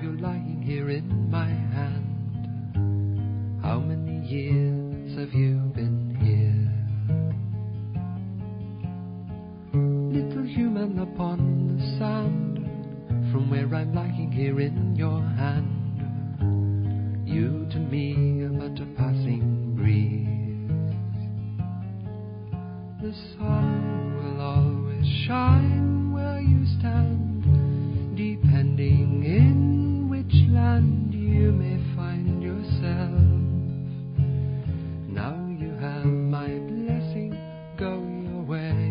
you're lying here in my hand. How many years have you been here? Little human upon the sand, from where I'm lying here in your hand. You to me are but a passing breeze. The sun will always shine where you stand, depending in which land you may find yourself. Now you have my blessing, go your way.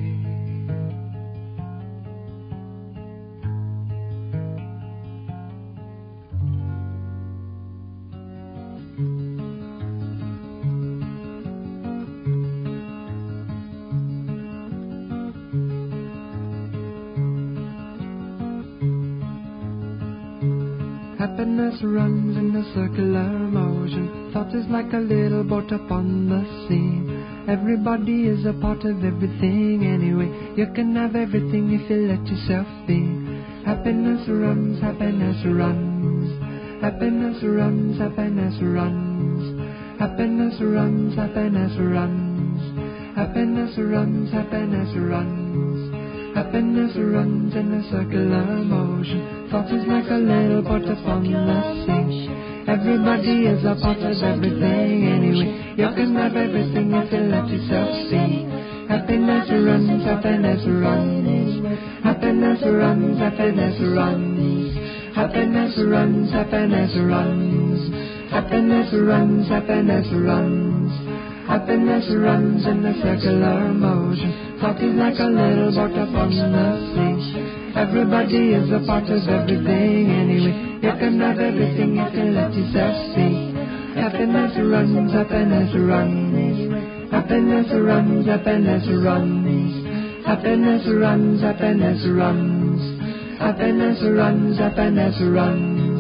Happiness runs in a circular motion. Thought is like a little boat upon the sea. Everybody is a part of everything anyway. You can have everything if you let yourself be. Happiness runs, happiness runs. Happiness runs, happiness runs. Happiness runs, happiness runs. Happiness runs, happiness runs. Happiness runs in a circular motion. Thought is like a little boat upon the sea. Everybody is a part of everything anyway. You can have everything if you let yourself see. Happiness runs, happiness runs. Happiness runs, happiness runs. Happiness runs, happiness runs. Happiness runs, happiness runs. Happiness runs in a circular motion. Thought is like a little boat upon the sea. Everybody is a part of everything anyway. You can have everything if you let yourself see. Happiness runs, happiness runs. Happiness runs, happiness runs. Happiness runs, happiness runs. Happiness runs, happiness runs.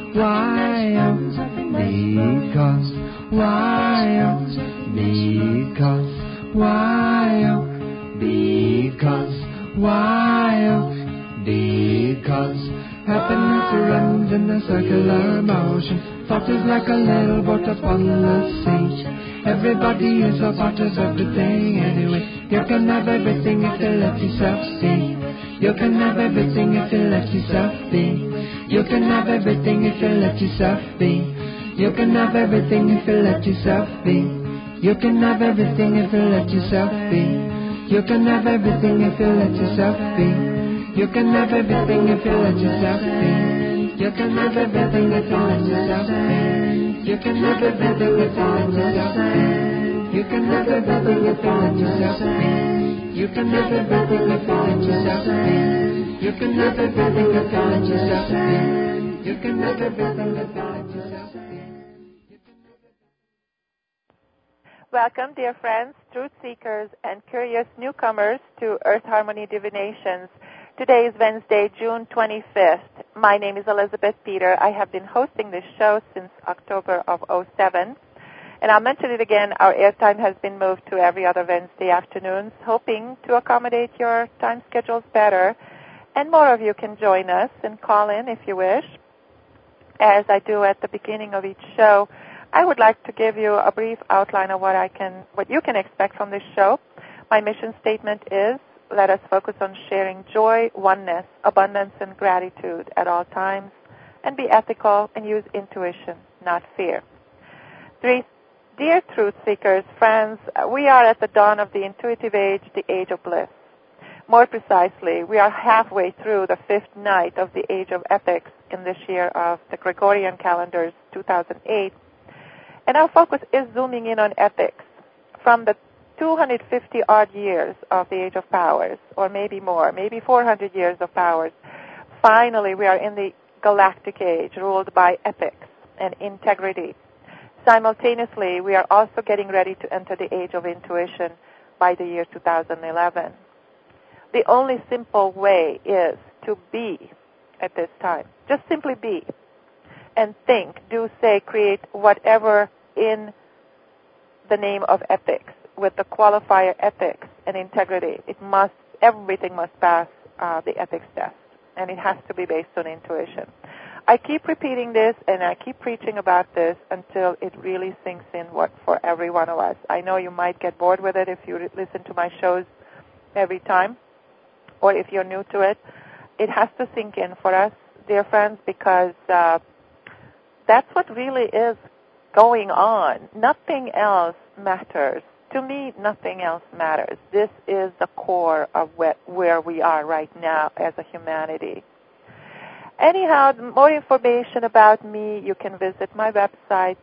Why? Because. Why? Because. Why? Because. Why? Because happiness runs in a circular motion. Thought is like a little boat upon the sea. Everybody is a part of everything anyway. You can have everything if you let yourself see. You can have everything if you let yourself be. You can have everything if you let yourself be. You can have everything if you let yourself be. You can have everything if you let yourself be. You can have everything if you let yourself be. You can have everything if you let yourself be. You can have everything if you let yourself be. You can have everything if you let yourself be. You can have everything if you let yourself be. You can have everything if you let yourself be. You can have everything if you let yourself be. You can have everything if you let yourself be. Welcome, dear friends, truth seekers, and curious newcomers to Earth Harmony Divinations. Today is Wednesday, June 25th. My name is Elizabeth Peter. I have been hosting this show since October of '07. And I'll mention it again, our airtime has been moved to every other Wednesday afternoons, hoping to accommodate your time schedules better. And more of you can join us and call in if you wish. As I do at the beginning of each show, I would like to give you a brief outline of what you can expect from this show. My mission statement is, let us focus on sharing joy, oneness, abundance, and gratitude at all times, and be ethical and use intuition, not fear. Dear truth seekers, friends, we are at the dawn of the intuitive age, the age of bliss. More precisely, we are halfway through the fifth night of the age of ethics in this year of the Gregorian calendar's 2008, and our focus is zooming in on ethics from the 250-odd years of the Age of Powers, or maybe more, maybe 400 years of powers. Finally, we are in the galactic age ruled by ethics and integrity. Simultaneously, we are also getting ready to enter the age of intuition by the year 2011. The only simple way is to be at this time. Just simply be. And think, do, say, create whatever in the name of ethics, with the qualifier ethics and integrity. Everything must pass the ethics test, and it has to be based on intuition. I keep repeating this, and I keep preaching about this until it really sinks in for every one of us. I know you might get bored with it if you listen to my shows every time, or if you're new to it. It has to sink in for us, dear friends, because that's what really is going on. Nothing else matters. To me, nothing else matters. This is the core of where we are right now as a humanity. Anyhow, more information about me, you can visit my website,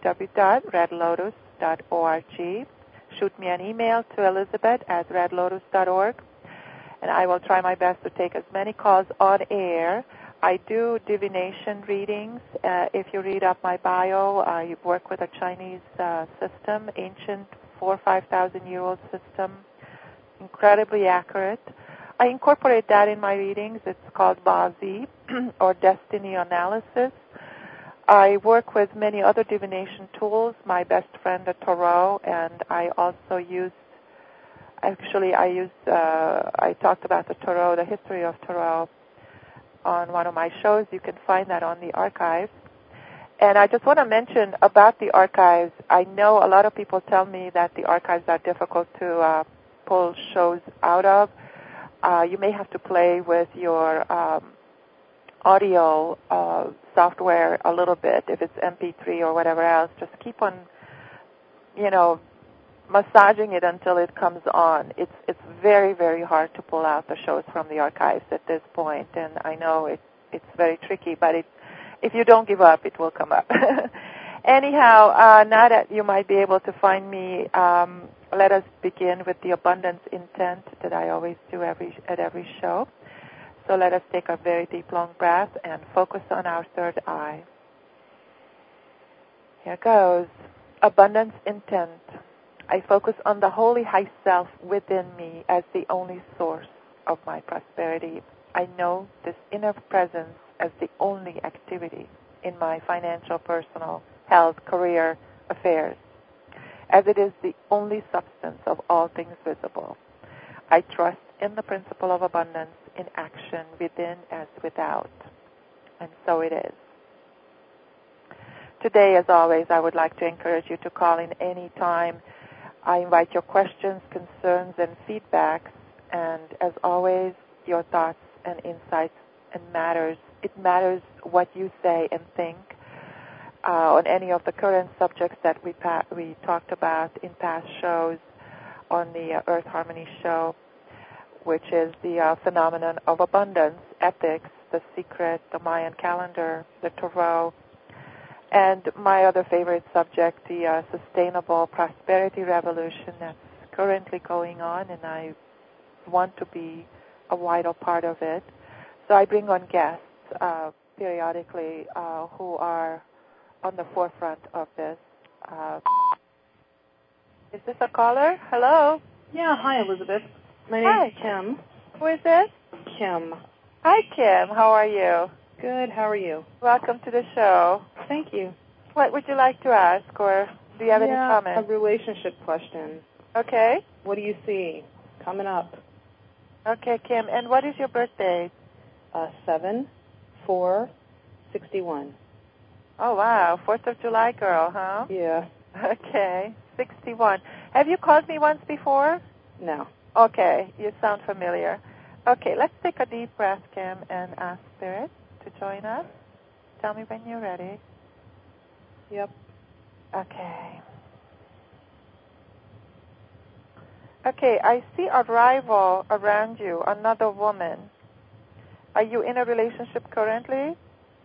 www.redlotus.org. Shoot me an email to elizabeth@redlotus.org, and I will try my best to take as many calls on air. I do divination readings. If you read up my bio, I work with a Chinese system, ancient 4,000 or 5,000-year-old system, incredibly accurate. I incorporate that in my readings. It's called Bazi, or Destiny Analysis. I work with many other divination tools, my best friend, the Tarot, and I also I talked about the Tarot, the history of Tarot, on one of my shows. You can find that on the archives. And I just want to mention about the archives. I know a lot of people tell me that the archives are difficult to pull shows out of. You may have to play with your audio software a little bit. If it's MP3 or whatever else, just keep on, massaging it until it comes on. It's very, very hard to pull out the shows from the archives at this point, and I know it's very tricky, but if you don't give up, it will come up. Anyhow, now that you might be able to find me, let us begin with the abundance intent that I always do at every show. So let us take a very deep, long breath and focus on our third eye. Here goes. Abundance intent. I focus on the holy high self within me as the only source of my prosperity. I know this inner presence as the only activity in my financial, personal, health, career, affairs, as it is the only substance of all things visible. I trust in the principle of abundance in action within as without. And so it is. Today, as always, I would like to encourage you to call in any time. I invite your questions, concerns, and feedbacks. And as always, your thoughts and insights and matters. It matters what you say and think on any of the current subjects that we talked about in past shows on the Earth Harmony show, which is the phenomenon of abundance, ethics, the secret, the Mayan calendar, the Tarot, and my other favorite subject, the sustainable prosperity revolution that's currently going on, and I want to be a vital part of it. So I bring on guests periodically who are on the forefront of this. Is this a caller? Hello? Yeah, hi, Elizabeth. My Hi. name's Kim. Who is this? Kim. Hi, Kim. How are you? Good, how are you? Welcome to the show. Thank you. What would you like to ask, or do you have any a comments? relationship question. Okay. What do you see coming up? Okay, Kim. And what is your birthday? 7/4/61. Oh, wow. 4th of July girl, huh? Yeah. Okay. 61. Have you called me once before? No. Okay. You sound familiar. Okay. Let's take a deep breath, Kim, and ask Spirit to join us. Tell me when you're ready. Yep. Okay. Okay, I see a rival around you, another woman. Are you in a relationship currently?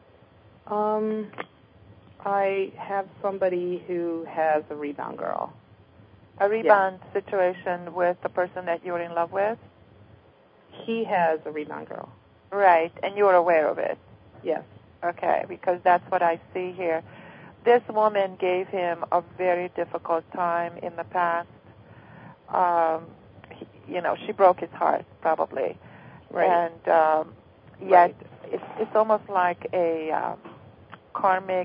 I have somebody who has a rebound girl. A rebound situation with the person that you're in love with? He has a rebound girl. Right, and you're aware of it? Yes. Okay, because that's what I see here. This woman gave him a very difficult time in the past. She broke his heart, probably. Right. And yet, it's almost like a karmic,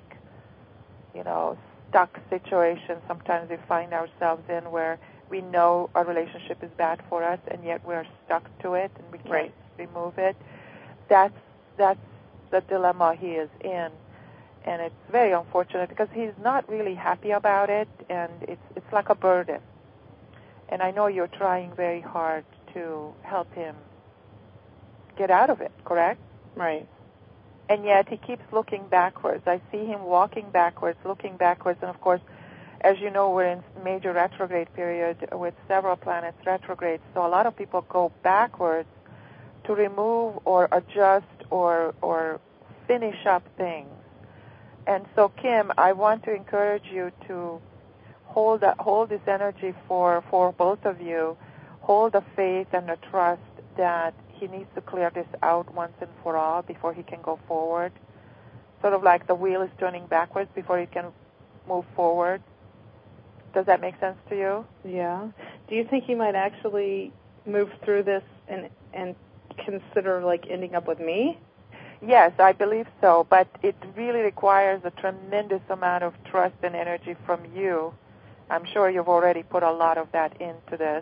stuck situation sometimes we find ourselves in, where we know a relationship is bad for us, and yet we're stuck to it, and we can't remove it. That's the the dilemma he is in. And it's very unfortunate because he's not really happy about it, and it's like a burden. And I know you're trying very hard to help him get out of it, correct? Right. And yet he keeps looking backwards. I see him walking backwards, looking backwards, and of course, as you know, we're in major retrograde period with several planets retrograde, so a lot of people go backwards to remove or adjust or finish up things. And so, Kim, I want to encourage you to hold this energy for both of you. Hold the faith and the trust that he needs to clear this out once and for all before he can go forward. Sort of like the wheel is turning backwards before he can move forward. Does that make sense to you? Yeah. Do you think he might actually move through this and consider like ending up with me? Yes, I believe so, but it really requires a tremendous amount of trust and energy from you. I'm sure you've already put a lot of that into this.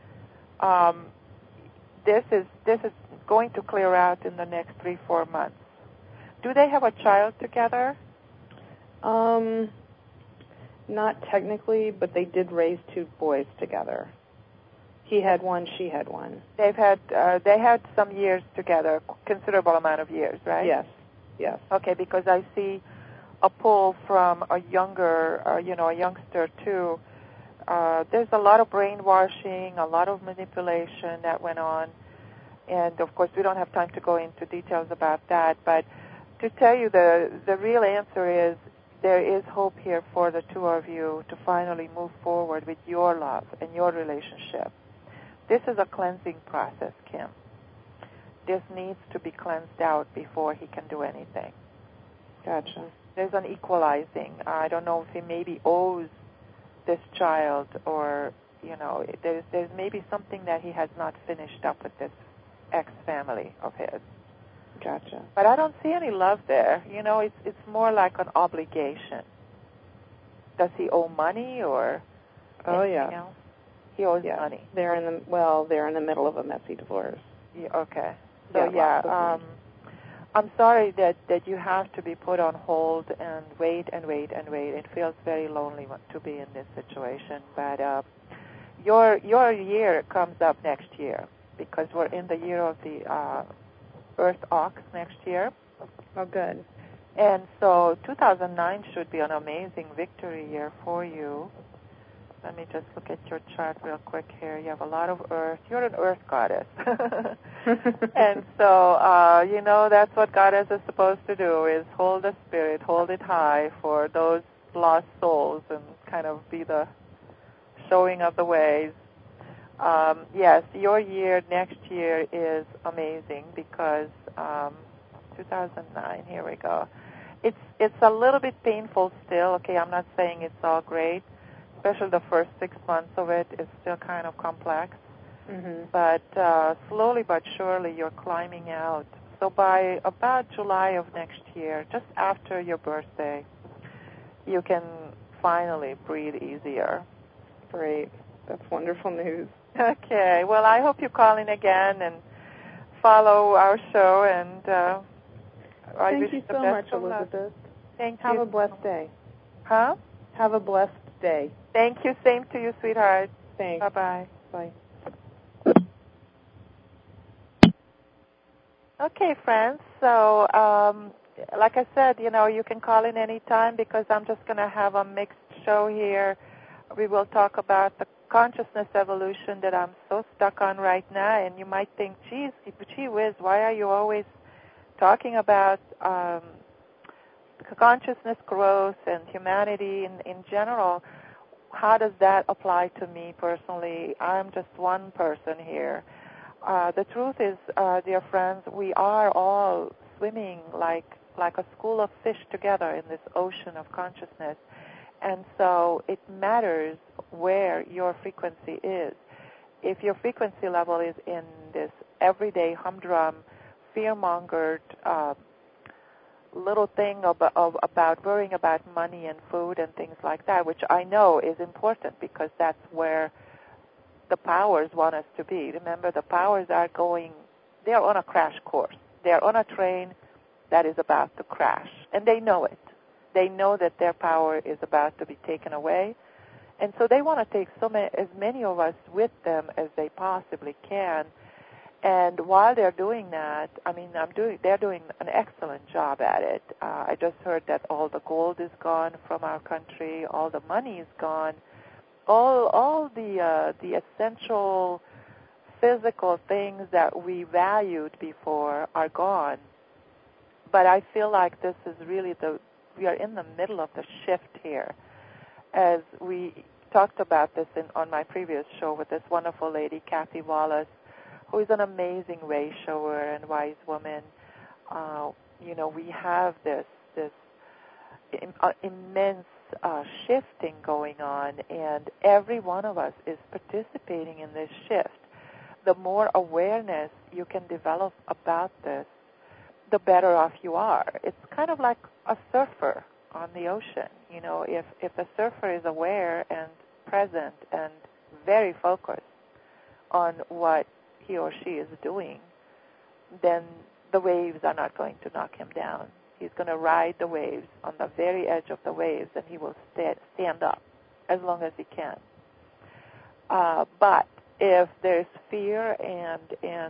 This is going to clear out in the next 3-4 months. Do they have a child together? Not technically, but they did raise 2 boys together. He had one, she had one. They had some years together, considerable amount of years, right? Yes. Yes. Okay, because I see a pull from a younger, a youngster too. There's a lot of brainwashing, a lot of manipulation that went on, and of course we don't have time to go into details about that. But to tell you the real answer is there is hope here for the two of you to finally move forward with your love and your relationship. This is a cleansing process, Kim. This needs to be cleansed out before he can do anything. Gotcha. There's an equalizing. I don't know if he maybe owes this child or, there's maybe something that he has not finished up with this ex-family of his. Gotcha. But I don't see any love there. It's more like an obligation. Does he owe money or anything else? He owes money. They're in the middle of a messy divorce. Yeah, okay. So I'm sorry that you have to be put on hold and wait and wait and wait. It feels very lonely to be in this situation. But your year comes up next year because we're in the year of the Earth Ox next year. Oh, good. And so 2009 should be an amazing victory year for you. Let me just look at your chart real quick here. You have a lot of earth. You're an earth goddess. And so, that's what goddess is supposed to do, is hold the spirit, hold it high for those lost souls and kind of be the showing of the ways. Yes, your year next year is amazing because 2009, here we go. It's a little bit painful still. Okay, I'm not saying it's all great. Especially the first 6 months of it is still kind of complex. Mm-hmm. But slowly but surely you're climbing out. So by about July of next year, just after your birthday, you can finally breathe easier. Great. That's wonderful news. Okay. Well, I hope you call in again and follow our show. And thank you so much, Elizabeth. Thank you. Have a blessed day. Huh? Have a blessed day. Thank you. Same to you, sweetheart. Thanks. Bye-bye. Bye. Okay, friends. So, like I said, you can call in any time because I'm just going to have a mixed show here. We will talk about the consciousness evolution that I'm so stuck on right now. And you might think, gee whiz, why are you always talking about consciousness growth and humanity in general? How does that apply to me personally? I'm just one person here. The truth is, dear friends, we are all swimming like a school of fish together in this ocean of consciousness. And so it matters where your frequency is. If your frequency level is in this everyday humdrum, fear-mongered little thing about worrying about money and food and things like that, which I know is important because that's where the powers want us to be. Remember, the powers they're on a crash course. They're on a train that is about to crash. And they know it. They know that their power is about to be taken away. And so they want to take as many of us with them as they possibly can. And while they're doing that, they're doing an excellent job at it. I just heard that all the gold is gone from our country, all the money is gone, all the essential physical things that we valued before are gone. But I feel like this is really we are in the middle of the shift here. As we talked about this on my previous show with this wonderful lady, Kathy Wallace, who is an amazing way shower and wise woman. We have this immense shifting going on, and every one of us is participating in this shift. The more awareness you can develop about this, the better off you are. It's kind of like a surfer on the ocean. If a surfer is aware and present and very focused on what he or she is doing, then the waves are not going to knock him down. He's going to ride the waves on the very edge of the waves, and he will stand up as long as he can. But if there's fear and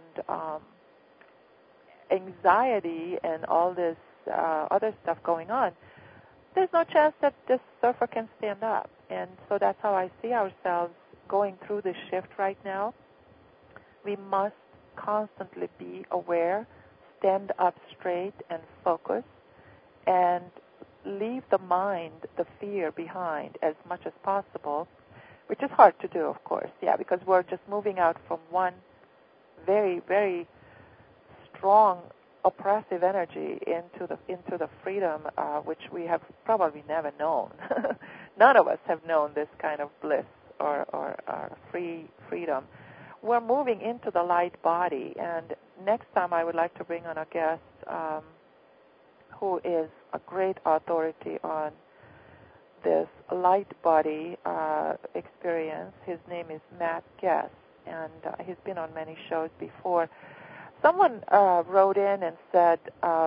anxiety and all this other stuff going on, there's no chance that this surfer can stand up. And so that's how I see ourselves going through this shift right now. We must constantly be aware, stand up straight and focus, and leave the mind, the fear behind as much as possible, which is hard to do, of course, because we're just moving out from one very, very strong oppressive energy into the freedom which we have probably never known. None of us have known this kind of bliss or freedom. We're moving into the light body, and next time I would like to bring on a guest who is a great authority on this light body experience. His name is Matt Guess, and he's been on many shows before. Someone wrote in and said,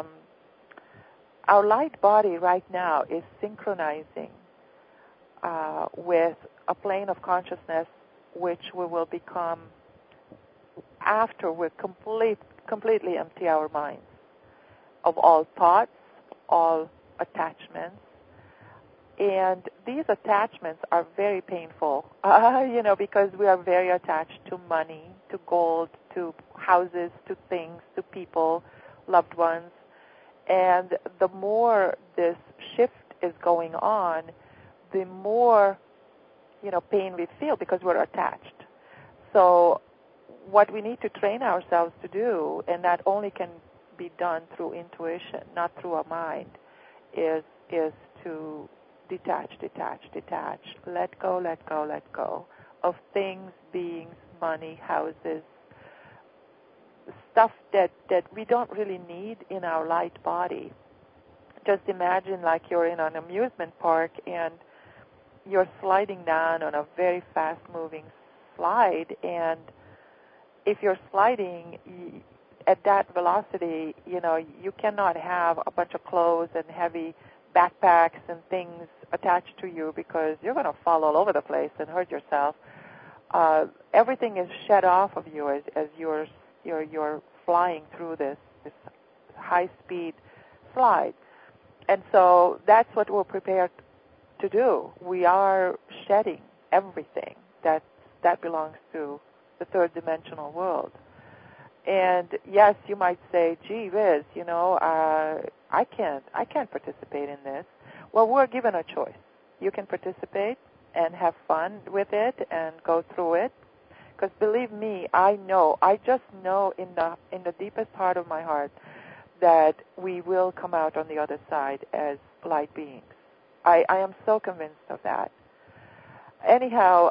our light body right now is synchronizing with a plane of consciousness which we will become after we completely empty our minds of all thoughts, all attachments. And these attachments are very painful, because we are very attached to money, to gold, to houses, to things, to people, loved ones. And the more this shift is going on, the more, pain we feel because we're attached. So what we need to train ourselves to do, and that only can be done through intuition, not through our mind, is to detach, let go of things, beings, money, houses, stuff that we don't really need in our light body. Just imagine like you're in an amusement park and you're sliding down on a very fast-moving slide, and if you're sliding at that velocity, you cannot have a bunch of clothes and heavy backpacks and things attached to you because you're going to fall all over the place and hurt yourself. Everything is shed off of you as you're flying through this high-speed slide. And so that's what we're prepared to do. We are shedding everything that belongs to the third dimensional world. And yes, you might say, gee whiz, I can't participate in this. Well, we're given a choice. You can participate and have fun with it and go through it. Because believe me, I just know in the deepest heart of my heart that we will come out on the other side as light beings. I am so convinced of that. Anyhow,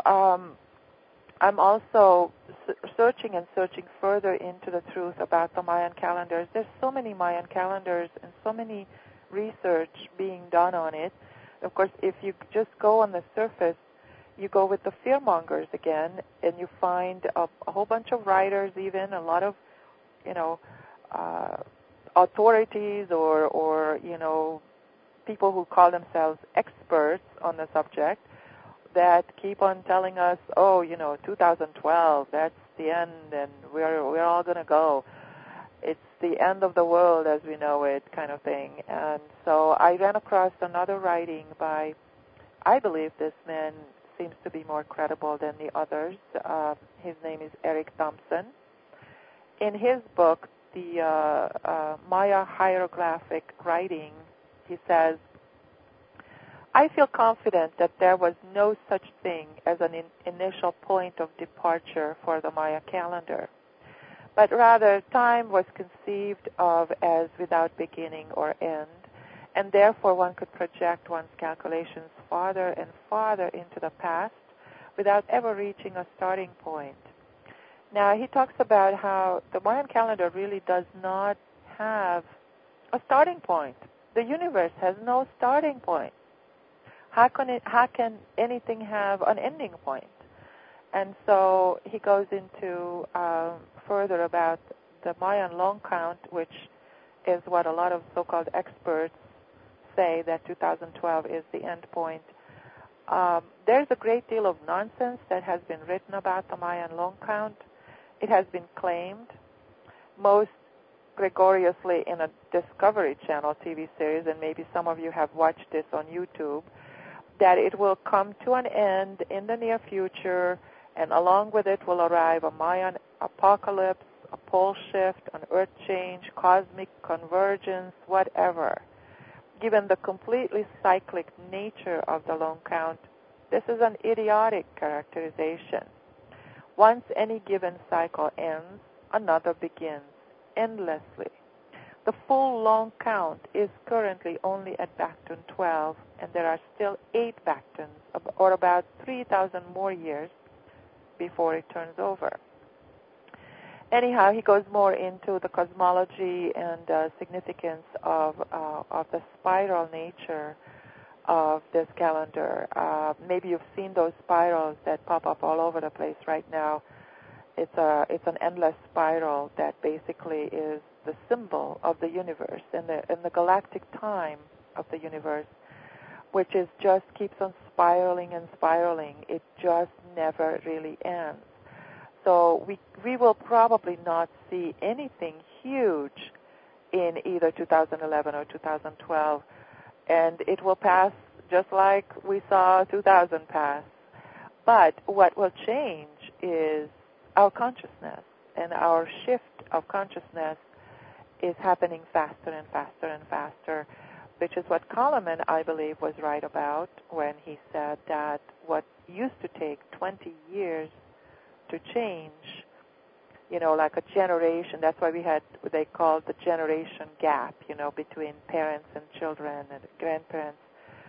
I'm also searching further into the truth about the Mayan calendars. There's so many Mayan calendars and so many research being done on it. Of course, if you just go on the surface, you go with the fearmongers again, and you find a whole bunch of writers, even a lot of, authorities or people who call themselves experts on the subject that keep on telling us, 2012, that's the end, and we're all going to go. It's the end of the world as we know it, kind of thing. And so I ran across another writing by, I believe this man seems to be more credible than the others. His name is Eric Thompson. In his book, the Maya hieroglyphic writing, he says, I feel confident that there was no such thing as an initial point of departure for the Maya calendar, but rather time was conceived of as without beginning or end, and therefore one could project one's calculations farther and farther into the past without ever reaching a starting point. Now, he talks about how the Mayan calendar really does not have a starting point. The universe has no starting point. How can anything have an ending point? And so he goes into further about the Mayan long count, which is what a lot of so-called experts say, that 2012 is the end point. There's a great deal of nonsense that has been written about the Mayan long count. It has been claimed, most gregoriously in a Discovery Channel TV series, and maybe some of you have watched this on YouTube, that it will come to an end in the near future, and along with it will arrive a Mayan apocalypse, a pole shift, an earth change, cosmic convergence, whatever. Given the completely cyclic nature of the long count, this is an idiotic characterization. Once any given cycle ends, another begins endlessly. The full long count is currently only at Bacton 12, and there are still 8 Bactons, or about 3,000 more years before it turns over. Anyhow, he goes more into the cosmology and significance of the spiral nature of this calendar. Maybe you've seen those spirals that pop up all over the place right now. It's an endless spiral that basically is the symbol of the universe and the galactic time of the universe, which is just keeps on spiraling and spiraling. It just never really ends. So we will probably not see anything huge in either 2011 or 2012, and it will pass just like we saw 2000 pass. But what will change is our consciousness, and our shift of consciousness is happening faster and faster and faster, which is what Kalaman, I believe, was right about when he said that what used to take 20 years to change, like a generation, that's why they called the generation gap, between parents and children and grandparents.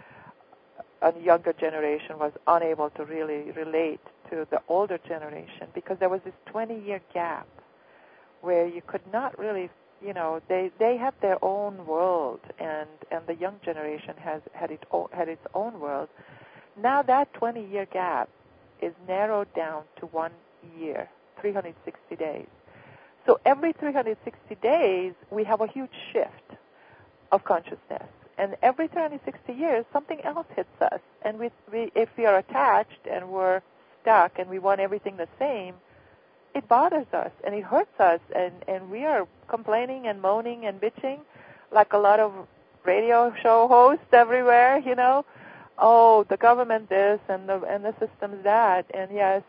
A younger generation was unable to really relate to the older generation because there was this 20-year gap where you could not really, they had their own world, and the young generation had its own world. Now that 20-year gap is narrowed down to 1 year, 360 days. So every 360 days, we have a huge shift of consciousness. And every 360 years, something else hits us. And if we are attached and we're stuck and we want everything the same, it bothers us and it hurts us. And we are complaining and moaning and bitching like a lot of radio show hosts everywhere, Oh, the government this and the system's that. And yes,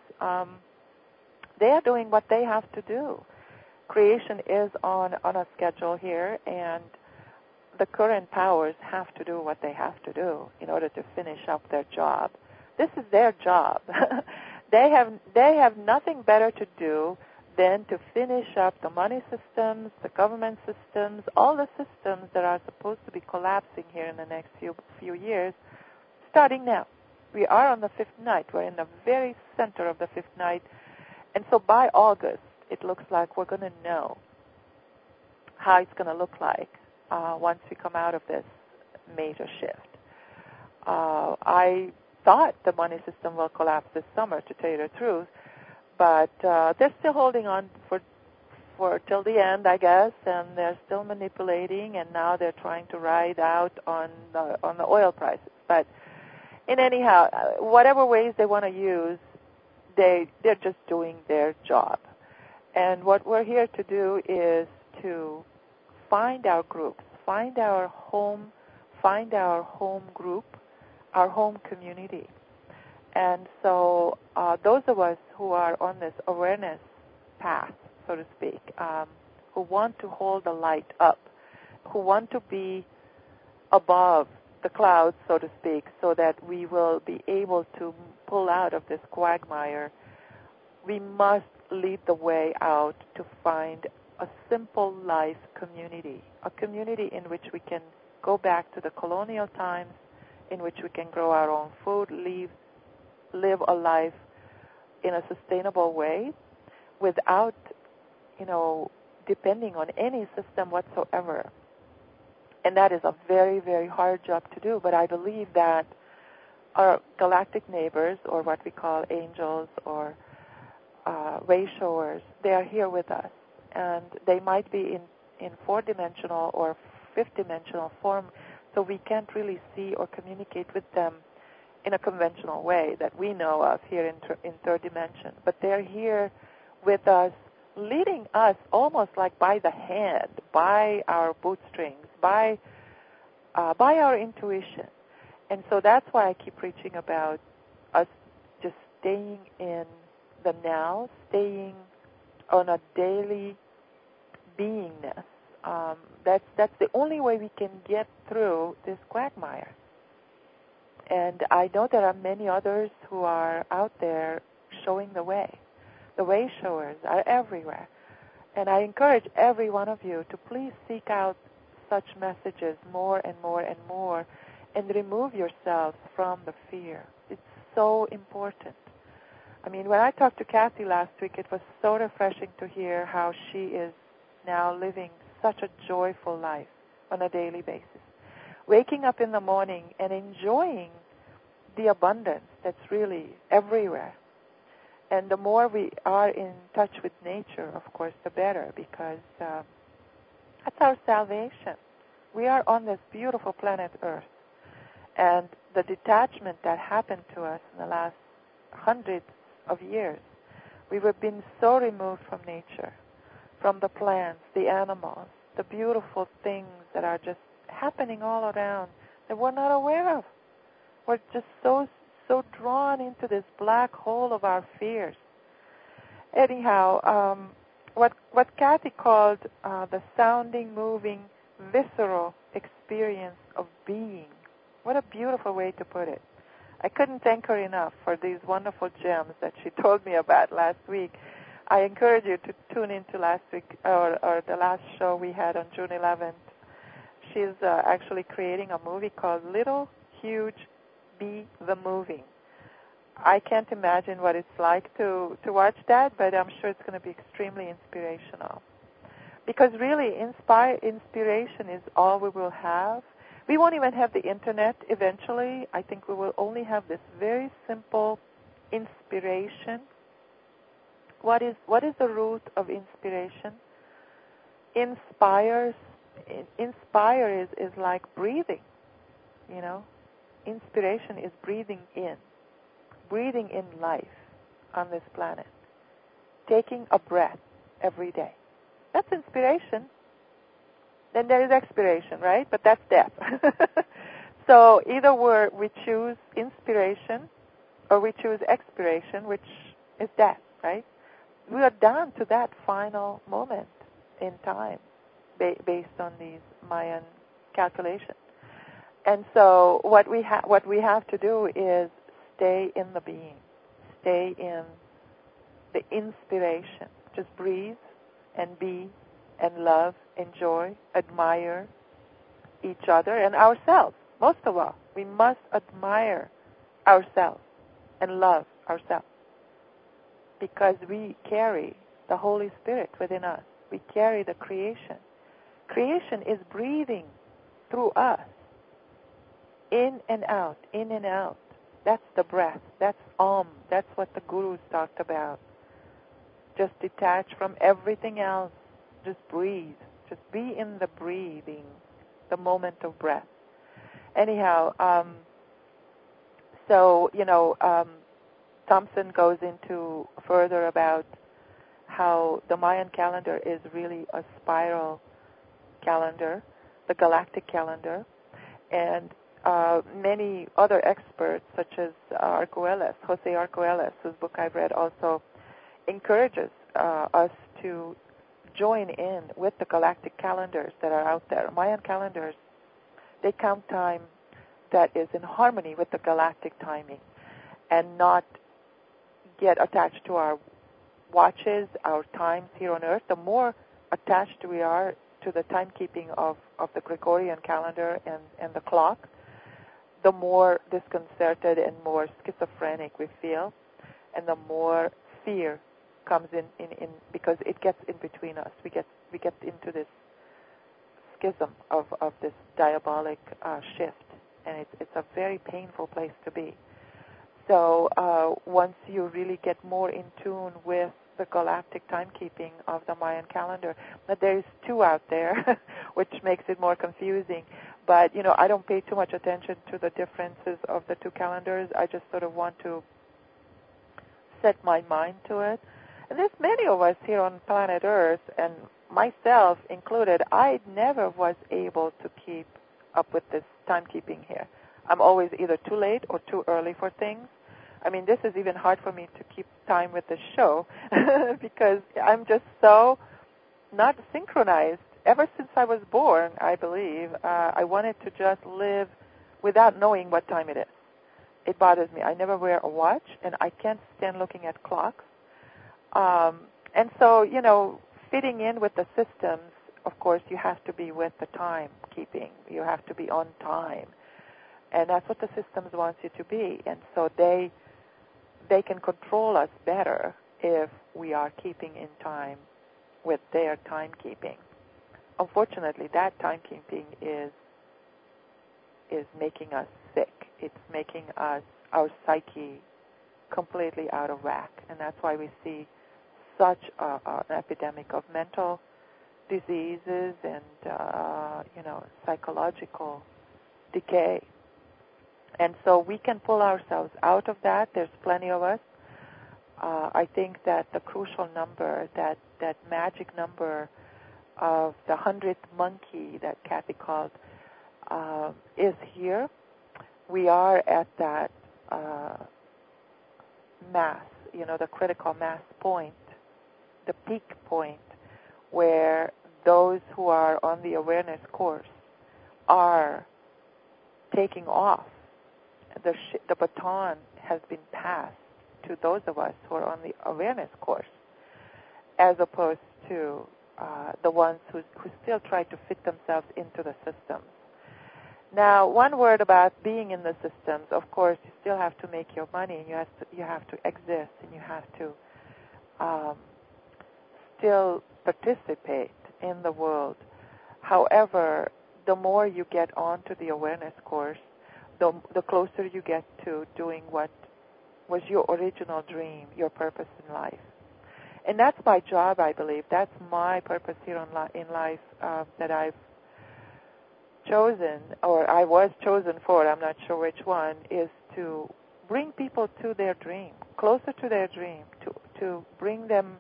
they are doing what they have to do. Creation is on a schedule here, and the current powers have to do what they have to do in order to finish up their job. This is their job. They have nothing better to do than to finish up the money systems, the government systems, all the systems that are supposed to be collapsing here in the next few years, starting now. We are on the 5th night. We're in the very center of the 5th night. And so by August, it looks like we're going to know how it's going to look like once we come out of this major shift. I thought the money system will collapse this summer, to tell you the truth, but they're still holding on for till the end, I guess, and they're still manipulating, and now they're trying to ride out on the oil prices. But anyhow, whatever ways they want to use, they're just doing their job. And what we're here to do is to find our groups, find our home group, our home community. And so those of us who are on this awareness path, so to speak, who want to hold the light up, who want to be above the clouds, so to speak, so that we will be able to pull out of this quagmire, we must lead the way out to find a simple life community, a community in which we can go back to the colonial times, in which we can grow our own food, live a life in a sustainable way without, depending on any system whatsoever. And that is a very, very hard job to do, but I believe that our galactic neighbors, or what we call angels or way showers, they are here with us. And they might be in four-dimensional or fifth-dimensional form, so we can't really see or communicate with them in a conventional way that we know of here in third dimension. But they're here with us, leading us almost like by the hand, by our bootstrings, by our intuition. And so that's why I keep preaching about us just staying in the now, staying on a daily beingness. That's the only way we can get through this quagmire. And I know there are many others who are out there showing the way. The way showers are everywhere. And I encourage every one of you to please seek out such messages more and more and more, and remove yourselves from the fear. It's so important. I mean, when I talked to Kathy last week, it was so refreshing to hear how she is now living such a joyful life on a daily basis. Waking up in the morning and enjoying the abundance that's really everywhere. And the more we are in touch with nature, of course, the better, because that's our salvation. We are on this beautiful planet Earth. And the detachment that happened to us in the last hundreds of years, we were being so removed from nature, from the plants, the animals, the beautiful things that are just happening all around that we're not aware of. We're just so drawn into this black hole of our fears. Anyhow, what Kathy called the sounding, moving, visceral experience of being. What a beautiful way to put it. I couldn't thank her enough for these wonderful gems that she told me about last week. I encourage you to tune into last week or the last show we had on June 11th. She's actually creating a movie called Little Huge Be the Moving. I can't imagine what it's like to watch that, but I'm sure it's going to be extremely inspirational. Because really, inspiration is all we will have. We won't even have the internet eventually. I think we will only have this very simple inspiration. What is the root of inspiration? Inspire is like breathing, Inspiration is breathing in life on this planet, taking a breath every day. That's inspiration. Then there is expiration, right? But that's death. So either we choose inspiration or we choose expiration, which is death, right? We are down to that final moment in time based on these Mayan calculations. And so what we have to do is stay in the being, stay in the inspiration. Just breathe and be and love, enjoy, admire each other and ourselves. Most of all, we must admire ourselves and love ourselves because we carry the Holy Spirit within us. We carry the creation. Creation is breathing through us, in and out, in and out. That's the breath. That's Om. That's what the gurus talked about. Just detach from everything else Just breathe. Just be in the breathing, the moment of breath. Anyhow, Thompson goes into further about how the Mayan calendar is really a spiral calendar, the galactic calendar, and many other experts, such as Jose Arcoeles, whose book I've read also, encourages us to join in with the galactic calendars that are out there. Mayan calendars, they count time that is in harmony with the galactic timing and not get attached to our watches, our times here on Earth. The more attached we are to the timekeeping of the Gregorian calendar and the clock, the more disconcerted and more schizophrenic we feel, and the more fear comes in because it gets in between us. We get into this schism of this diabolic shift, and it's a very painful place to be. So once you really get more in tune with the galactic timekeeping of the Mayan calendar, but there's two out there, which makes it more confusing. But, I don't pay too much attention to the differences of the two calendars. I just sort of want to set my mind to it. And there's many of us here on planet Earth, and myself included, I never was able to keep up with this timekeeping here. I'm always either too late or too early for things. I mean, this is even hard for me to keep time with the show because I'm just so not synchronized. Ever since I was born, I believe, I wanted to just live without knowing what time it is. It bothers me. I never wear a watch, and I can't stand looking at clocks. And so, fitting in with the systems, of course, you have to be with the timekeeping. You have to be on time. And that's what the systems want you to be. And so they can control us better if we are keeping in time with their timekeeping. Unfortunately, that timekeeping is making us sick. It's making our psyche completely out of whack. And that's why we see such an epidemic of mental diseases and, psychological decay. And so we can pull ourselves out of that. There's plenty of us. I think that the crucial number, that magic number of the 100th monkey that Kathy called, is here. We are at that mass, the critical mass point, the peak point, where those who are on the awareness course are taking off. The baton has been passed to those of us who are on the awareness course, as opposed to the ones who still try to fit themselves into the systems. Now, one word about being in the systems. Of course, you still have to make your money. You have to exist, and you have to still participate in the world. However, the more you get onto the awareness course, the closer you get to doing what was your original dream, your purpose in life. And that's my job, I believe. That's my purpose here in life that I've chosen, or I was chosen for, I'm not sure which one, is to bring people to their dream, closer to their dream, to bring them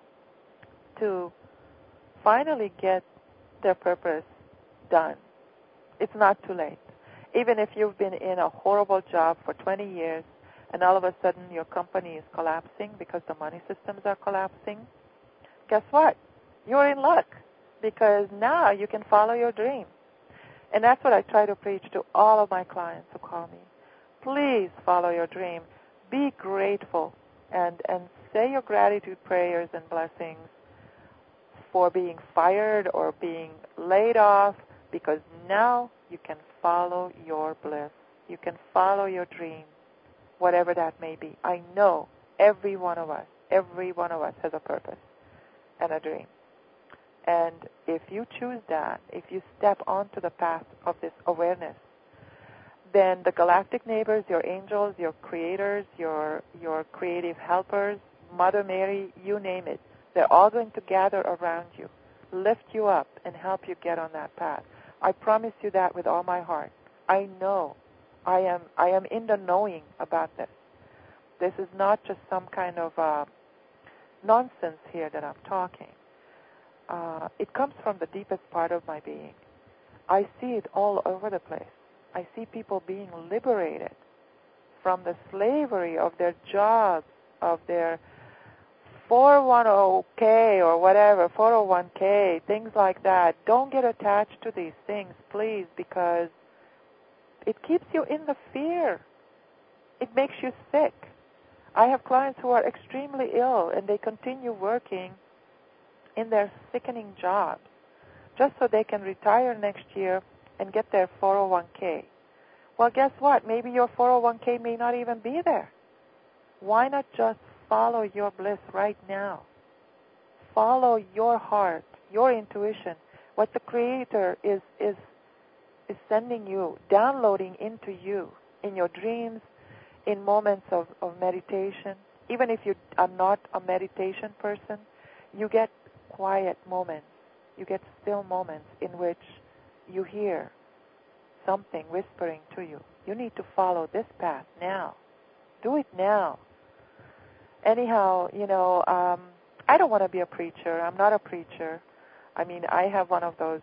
to finally get their purpose done. It's not too late. Even if you've been in a horrible job for 20 years and all of a sudden your company is collapsing because the money systems are collapsing, guess what? You're in luck because now you can follow your dream. And that's what I try to preach to all of my clients who call me. Please follow your dream. Be grateful and say your gratitude prayers and blessings for being fired or being laid off, because now you can follow your bliss. You can follow your dream, whatever that may be. I know every one of us has a purpose and a dream. And if you choose that, if you step onto the path of this awareness, then the galactic neighbors, your angels, your creators, your creative helpers, Mother Mary, you name it, they're all going to gather around you lift you up and help you get on that path. I promise you that with all my heart. I know. I am in the knowing about this. This is not just some kind of nonsense here that I'm talking. It comes from the deepest part of my being. I see it all over the place. I see people being liberated from the slavery of their jobs, of their 401k or whatever, 401k, things like that. Don't get attached to these things, please, because it keeps you in the fear. It makes you sick. I have clients who are extremely ill and they continue working in their sickening jobs just so they can retire next year and get their 401k. Well, guess what? Maybe your 401k may not even be there. Why not just follow your bliss right now? Follow your heart, your intuition, what the Creator is sending you, downloading into you in your dreams, in moments of meditation. Even if you are not a meditation person, you get quiet moments, you get still moments in which you hear something whispering to you. You need to follow this path now. Do it now. Anyhow, I don't want to be a preacher. I'm not a preacher. I mean, I have one of those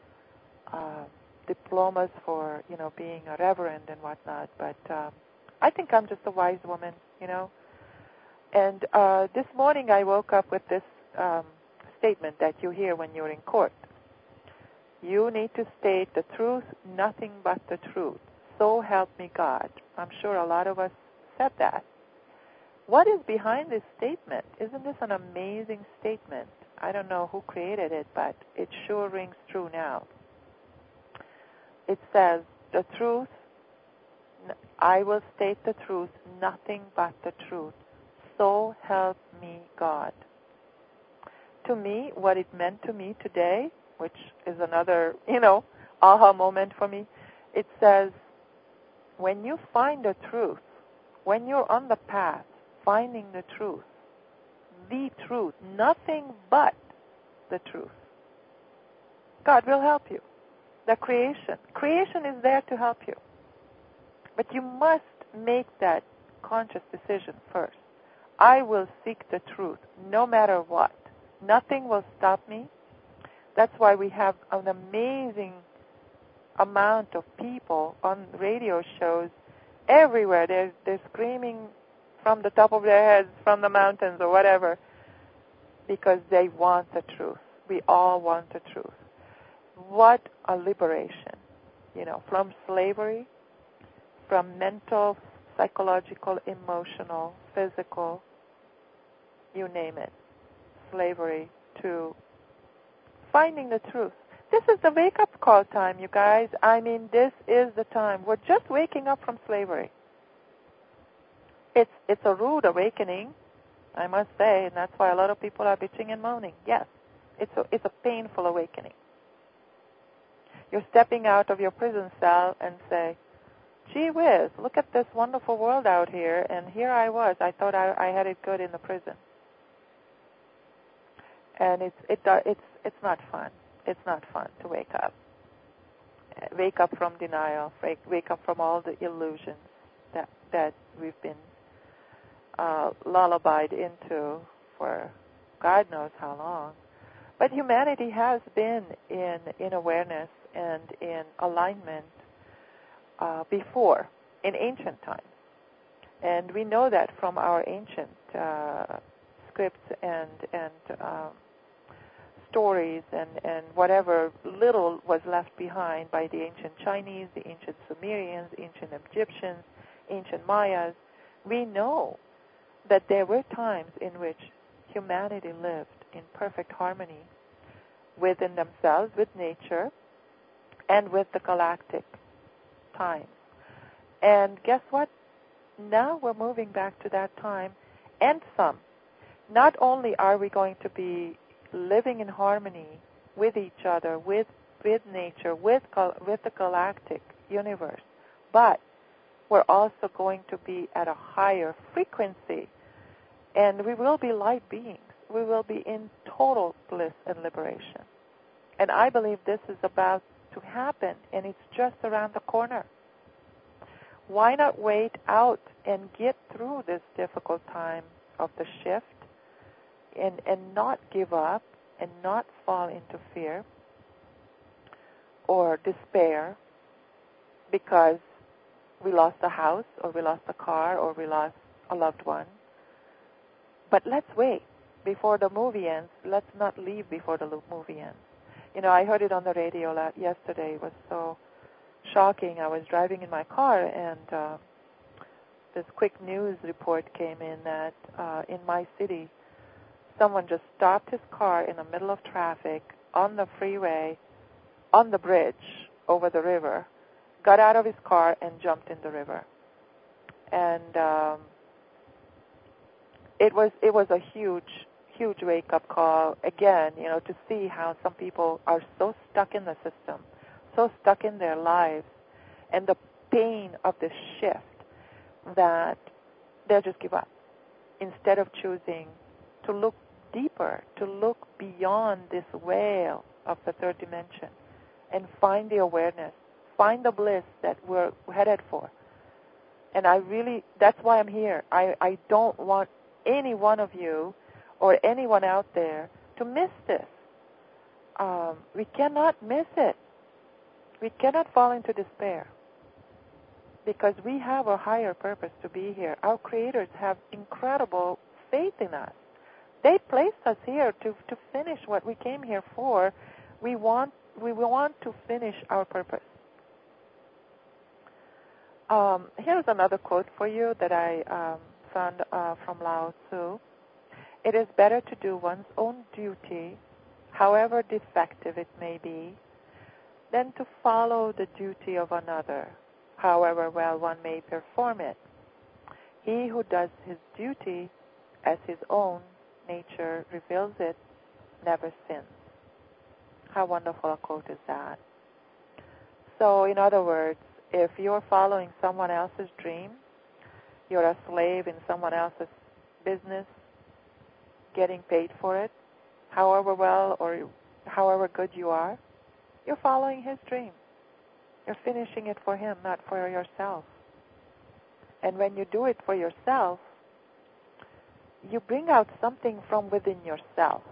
diplomas for, being a reverend and whatnot, but I think I'm just a wise woman, And this morning I woke up with this statement that you hear when you're in court. You need to state the truth, nothing but the truth. So help me God. I'm sure a lot of us said that. What is behind this statement? Isn't this an amazing statement? I don't know who created it, but it sure rings true now. It says, the truth, I will state the truth, nothing but the truth. So help me God. To me, what it meant to me today, which is another, aha moment for me, it says, when you find the truth, when you're on the path, finding the truth, nothing but the truth, God will help you. The creation is there to help you. But you must make that conscious decision first. I will seek the truth no matter what. Nothing will stop me. That's why we have an amazing amount of people on radio shows everywhere. They're screaming from the top of their heads, from the mountains or whatever, because they want the truth. We all want the truth. What a liberation, from slavery, from mental, psychological, emotional, physical, you name it, slavery, to finding the truth. This is the wake-up call time, you guys. I mean, this is the time. We're just waking up from slavery. It's a rude awakening, I must say, and that's why a lot of people are bitching and moaning. Yes, it's a painful awakening. You're stepping out of your prison cell and say, gee whiz, look at this wonderful world out here, and here I was. I thought I had it good in the prison. And it's not fun. It's not fun to wake up. Wake up from denial. Wake up from all the illusions that we've been lullabied into for God knows how long. But humanity has been in awareness and in alignment before, in ancient times. And we know that from our ancient scripts and stories and whatever little was left behind by the ancient Chinese, the ancient Sumerians, ancient Egyptians, ancient Mayas. We know that there were times in which humanity lived in perfect harmony within themselves, with nature, and with the galactic time. And guess what? Now we're moving back to that time and some. Not only are we going to be living in harmony with each other, with nature, with the galactic universe, but we're also going to be at a higher frequency, and we will be light beings. We will be in total bliss and liberation. And I believe this is about to happen, and it's just around the corner. Why not wait out and get through this difficult time of the shift and not give up and not fall into fear or despair because we lost a house or we lost a car or we lost a loved one. But let's wait before the movie ends. Let's not leave before the movie ends. I heard it on the radio yesterday. It was so shocking. I was driving in my car, and this quick news report came in that in my city, someone just stopped his car in the middle of traffic on the freeway, on the bridge over the river, got out of his car and jumped in the river. And it was a huge wake-up call, again, to see how some people are so stuck in the system, so stuck in their lives, and the pain of the shift that they'll just give up instead of choosing to look deeper, to look beyond this veil of the third dimension and find the awareness, find the bliss that we're headed for. And that's why I'm here. I don't want any one of you or anyone out there to miss this. We cannot miss it. We cannot fall into despair because we have a higher purpose to be here. Our creators have incredible faith in us. They placed us here to finish what we came here for. We want to finish our purpose. Here's another quote for you that I found from Lao Tzu. It is better to do one's own duty, however defective it may be, than to follow the duty of another, however well one may perform it. He who does his duty as his own nature reveals it, never sins. How wonderful a quote is that? So, in other words, if you're following someone else's dream, you're a slave in someone else's business, getting paid for it, however well or however good you are, you're following his dream. You're finishing it for him, not for yourself. And when you do it for yourself, you bring out something from within yourself.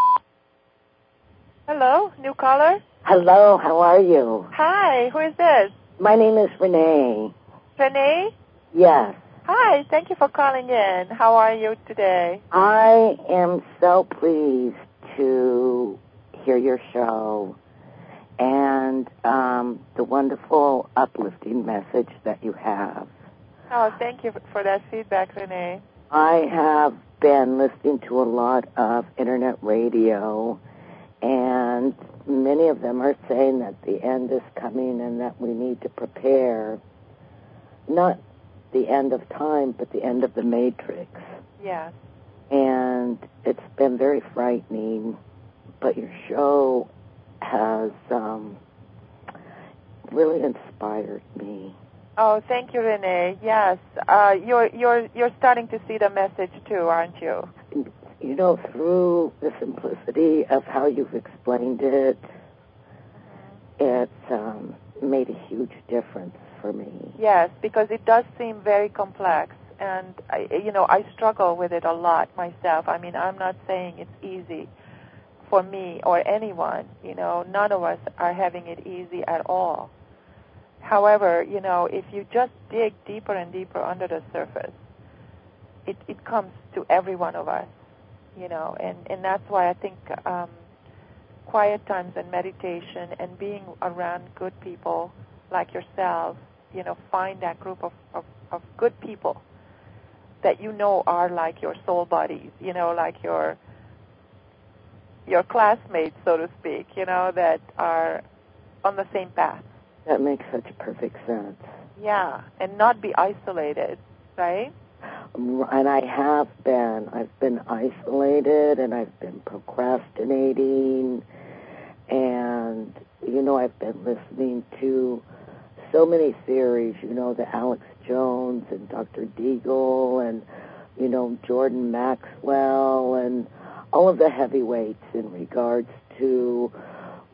Hello, new caller? Hello, how are you? Hi, who is this? My name is Renee. Renee? Yes. Hi, thank you for calling in. How are you today? I am so pleased to hear your show and the wonderful uplifting message that you have. Oh, thank you for that feedback, Renee. I have been listening to a lot of internet radio, and many of them are saying that the end is coming and that we need to prepare, not the end of time, but the end of the matrix. Yes. And it's been very frightening, but your show has really inspired me. Oh, thank you, Renee. Yes, you're starting to see the message too, aren't you? You know, through the simplicity of how you've explained it, it's made a huge difference for me. Yes, because it does seem very complex, and I struggle with it a lot myself. I mean, I'm not saying it's easy for me or anyone. None of us are having it easy at all. However, if you just dig deeper and deeper under the surface, it comes to every one of us, and that's why I think quiet times and meditation and being around good people like yourself, find that group of good people that are like your soul buddies, like your classmates, so to speak, that are on the same path. That makes such perfect sense. Yeah, and not be isolated, right? And I have been. I've been isolated, and I've been procrastinating, and, I've been listening to so many theories, the Alex Jones and Dr. Deagle and, Jordan Maxwell and all of the heavyweights in regards to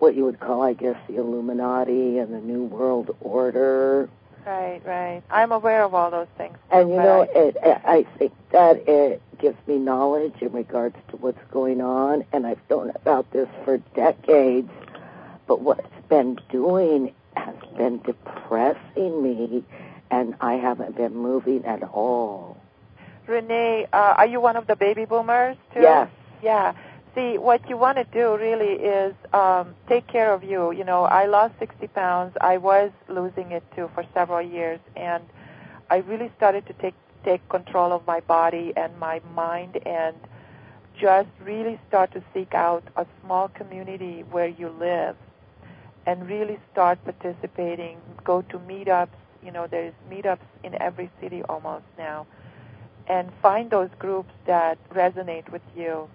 what you would call, I guess, the Illuminati and the New World Order. Right. I'm aware of all those things. And, I think that it gives me knowledge in regards to what's going on, and I've known about this for decades, but what it's been doing has been depressing me, and I haven't been moving at all. Renee, are you one of the baby boomers, too? Yes. Yeah. See, what you want to do really is take care of you. I lost 60 pounds. I was losing it, too, for several years, and I really started to take control of my body and my mind and just really start to seek out a small community where you live and really start participating. Go to meetups. There's meetups in every city almost now. And find those groups that resonate with you.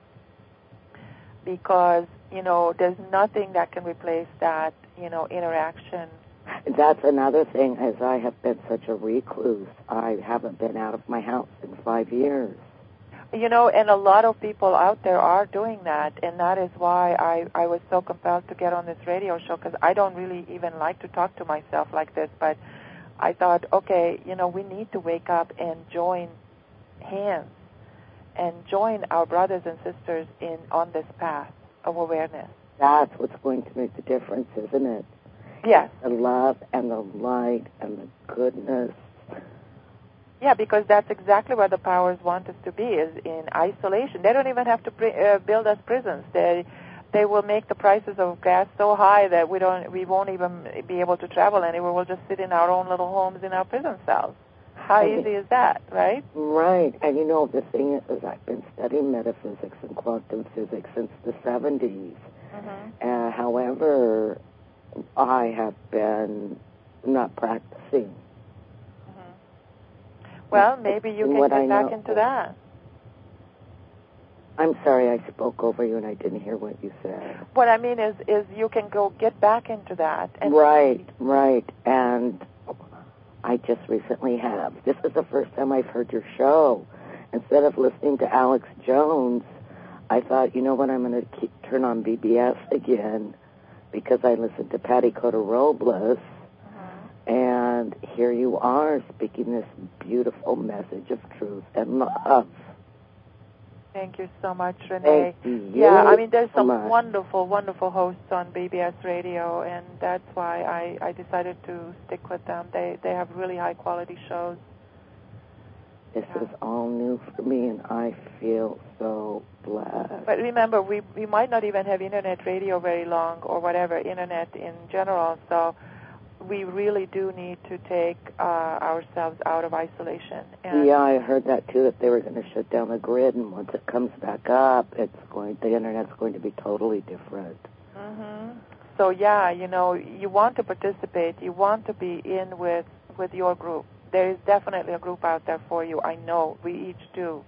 Because, there's nothing that can replace that, interaction. That's another thing, as I have been such a recluse. I haven't been out of my house in 5 years. And a lot of people out there are doing that, and that is why I was so compelled to get on this radio show, because I don't really even like to talk to myself like this, but I thought, okay, we need to wake up and join hands and join our brothers and sisters on this path of awareness. That's what's going to make the difference, isn't it? Yes. The love and the light and the goodness. Yeah, because that's exactly where the powers want us to be, is in isolation. They don't even have to build us prisons. They will make the prices of gas so high that we won't even be able to travel anywhere. We'll just sit in our own little homes in our prison cells. How easy is that, right? Right. And the thing is, I've been studying metaphysics and quantum physics since the 70s. Mm-hmm. However, I have been not practicing. Mm-hmm. Well, maybe you can get back into that. I'm sorry, I spoke over you and I didn't hear what you said. What I mean is you can go get back into that. And Right. And I just recently have. This is the first time I've heard your show. Instead of listening to Alex Jones, I thought, I'm going to turn on BBS again because I listened to Patty Cota Robles, and here you are speaking this beautiful message of truth and love. Thank you so much, Renee. Thank you. Yeah, there's some wonderful, wonderful hosts on BBS Radio, and that's why I decided to stick with them. They have really high-quality shows. This is all new for me, and I feel so blessed. But remember, we might not even have Internet radio very long or whatever, Internet in general, so we really do need to take ourselves out of isolation. And yeah, I heard that too, that they were going to shut down the grid, and once it comes back up, the Internet's going to be totally different. Mm-hmm. So yeah, you want to participate, you want to be in with your group. There is definitely a group out there for you. I know we each do.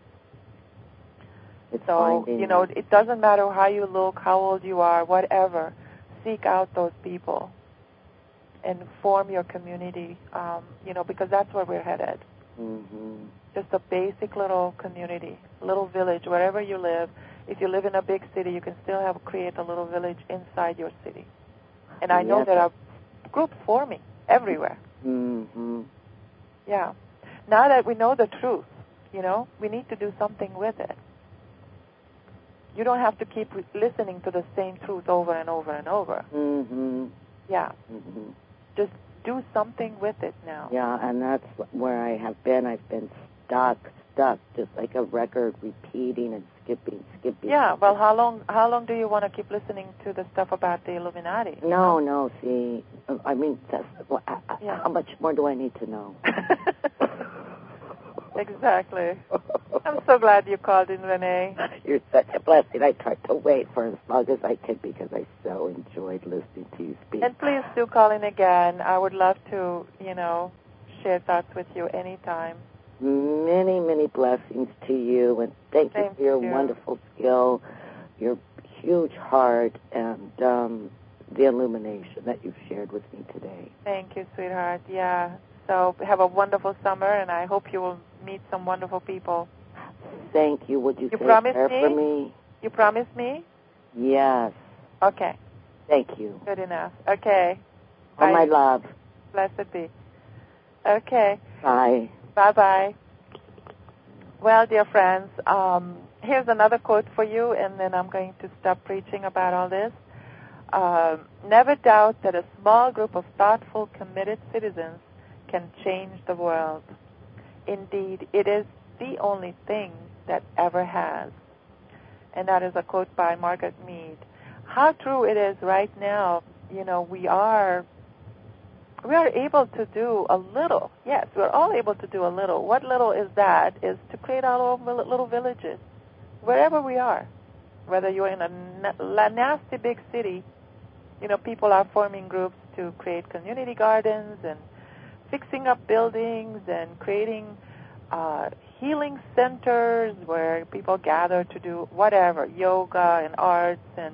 So it doesn't matter how you look, how old you are, whatever. Seek out those people and form your community, because that's where we're headed. Mm-hmm. Just a basic little community, little village, wherever you live. If you live in a big city, you can still create a little village inside your city. And I know there are groups forming everywhere. Mm-hmm. Yeah. Now that we know the truth, we need to do something with it. You don't have to keep listening to the same truth over and over and over. Mm-hmm. Yeah. Mm-hmm. Just do something with it now. Yeah, and that's where I have been. I've been stuck, just like a record, repeating and skipping. Yeah, well, how long do you want to keep listening to the stuff about the Illuminati? No, see, how much more do I need to know? Exactly. I'm so glad you called in, Renee. You're such a blessing. I tried to wait for as long as I could because I so enjoyed listening to you speak. And please do call in again. I would love to, share thoughts with you anytime. Many, many blessings to you, and thank you for your wonderful skill, your huge heart, and the illumination that you've shared with me today. Thank you, sweetheart. Yeah. So have a wonderful summer, and I hope you will meet some wonderful people. Thank you. Would you say promise a prayer for me? You promise me? Yes. Okay. Thank you. Good enough. Okay. All Bye. my love. Blessed be. Okay. Bye. Bye-bye. Well, dear friends, here's another quote for you, and then I'm going to stop preaching about all this. Never doubt that a small group of thoughtful, committed citizens can change the world. Indeed, it is the only thing that ever has. And that is a quote by Margaret Mead. How true it is right now. We are able to do a little. Yes, we're all able to do a little. What little is that? Is to create our own little villages, wherever we are. Whether you're in a nasty big city, people are forming groups to create community gardens and fixing up buildings and creating healing centers where people gather to do whatever, yoga and arts and,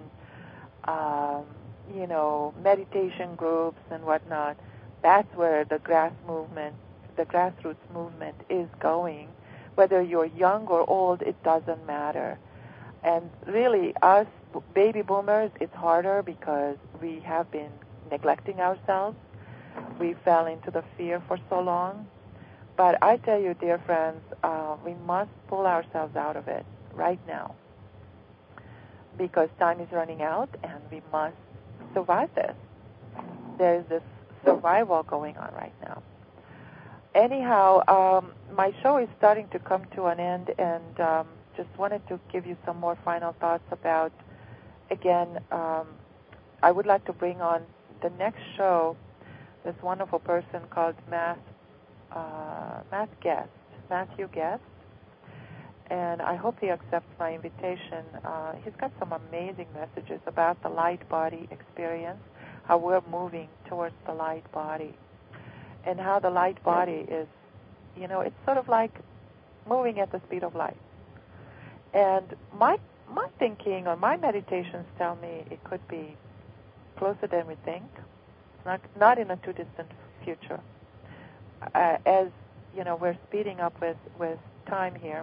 meditation groups and whatnot. That's where the grassroots movement is going. Whether you're young or old, it doesn't matter. And really, us baby boomers, it's harder because we have been neglecting ourselves. We fell into the fear for so long. But I tell you, dear friends, we must pull ourselves out of it right now because time is running out and we must survive this. There is this survival going on right now. Anyhow, my show is starting to come to an end, and just wanted to give you some more final thoughts about, again, I would like to bring on the next show this wonderful person called Matthew Guest, and I hope he accepts my invitation. He's got some amazing messages about the light body experience, how we're moving towards the light body, and how the light body is, it's sort of like moving at the speed of light. And my thinking or my meditations tell me it could be closer than we think, not in a too distant future. As we're speeding up with time here.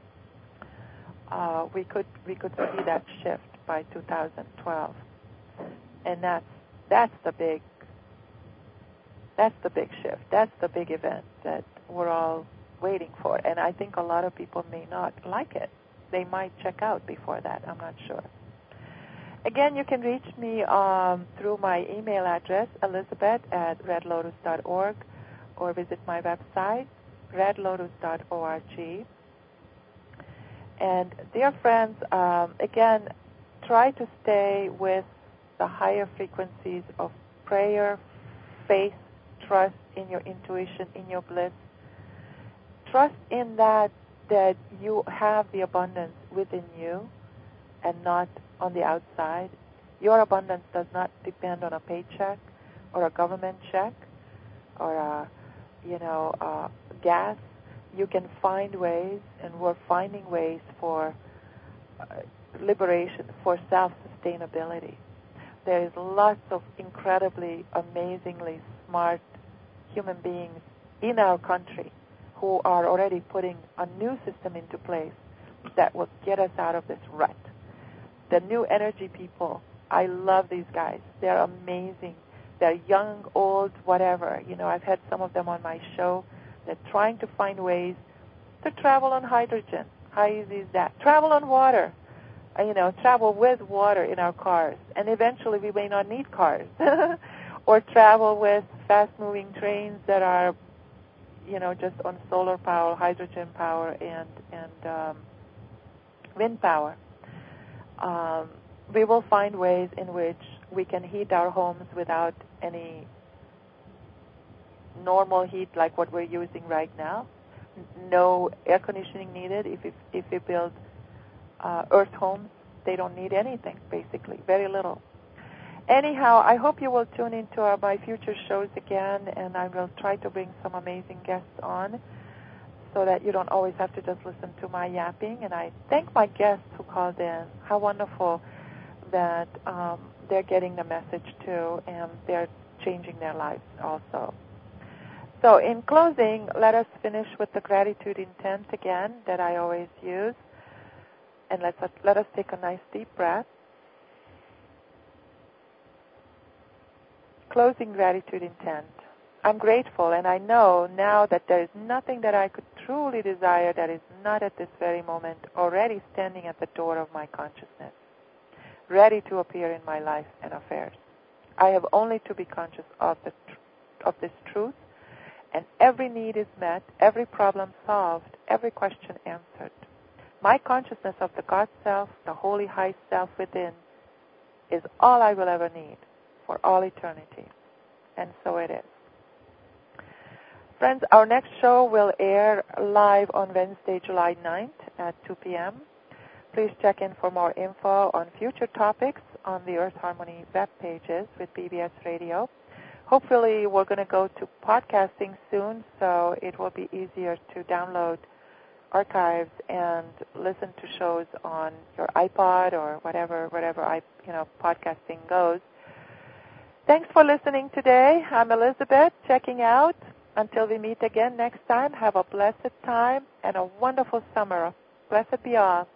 We could see that shift by 2012, and that's the big shift. That's the big event that we're all waiting for. And I think a lot of people may not like it. They might check out before that. I'm not sure. Again, you can reach me through my email address, elizabeth@redlotus.org, or visit my website, redlotus.org. And dear friends, again, try to stay with the higher frequencies of prayer, faith, trust in your intuition, in your bliss. Trust in that you have the abundance within you and not on the outside. Your abundance does not depend on a paycheck or a government check or gas. You can find ways, and we're finding ways for liberation, for self-sustainability. There is lots of incredibly, amazingly smart human beings in our country who are already putting a new system into place that will get us out of this rut. The new energy people, I love these guys. They're amazing. They're young, old, whatever. I've had some of them on my show. They're trying to find ways to travel on hydrogen. How easy is that? Travel on water. Travel with water in our cars. And eventually we may not need cars. Or travel with fast-moving trains that are, just on solar power, hydrogen power, and wind power. We will find ways in which we can heat our homes without any normal heat like what we're using right now. No air conditioning needed. If we build earth homes, they don't need anything, basically, very little. Anyhow, I hope you will tune into my future shows again, and I will try to bring some amazing guests on so that you don't always have to just listen to my yapping. And I thank my guests who called in. How wonderful that they're getting the message too, and they're changing their lives also. So in closing, let us finish with the gratitude intent again that I always use. And let us take a nice deep breath. closing gratitude intent. I'm grateful, and I know now that there is nothing that I could truly desire that is not at this very moment already standing at the door of my consciousness, ready to appear in my life and affairs. I have only to be conscious of this truth, and every need is met, every problem solved, every question answered. My consciousness of the God Self, the Holy High Self within, is all I will ever need for all eternity. And so it is. Friends, our next show will air live on Wednesday, July 9th at 2 p.m. Please check in for more info on future topics on the Earth Harmony web pages with BBS Radio. Hopefully, we're going to go to podcasting soon, so it will be easier to download archives and listen to shows on your iPod or wherever podcasting goes. Thanks for listening today. I'm Elizabeth, checking out. Until we meet again next time, have a blessed time and a wonderful summer. Blessed be all.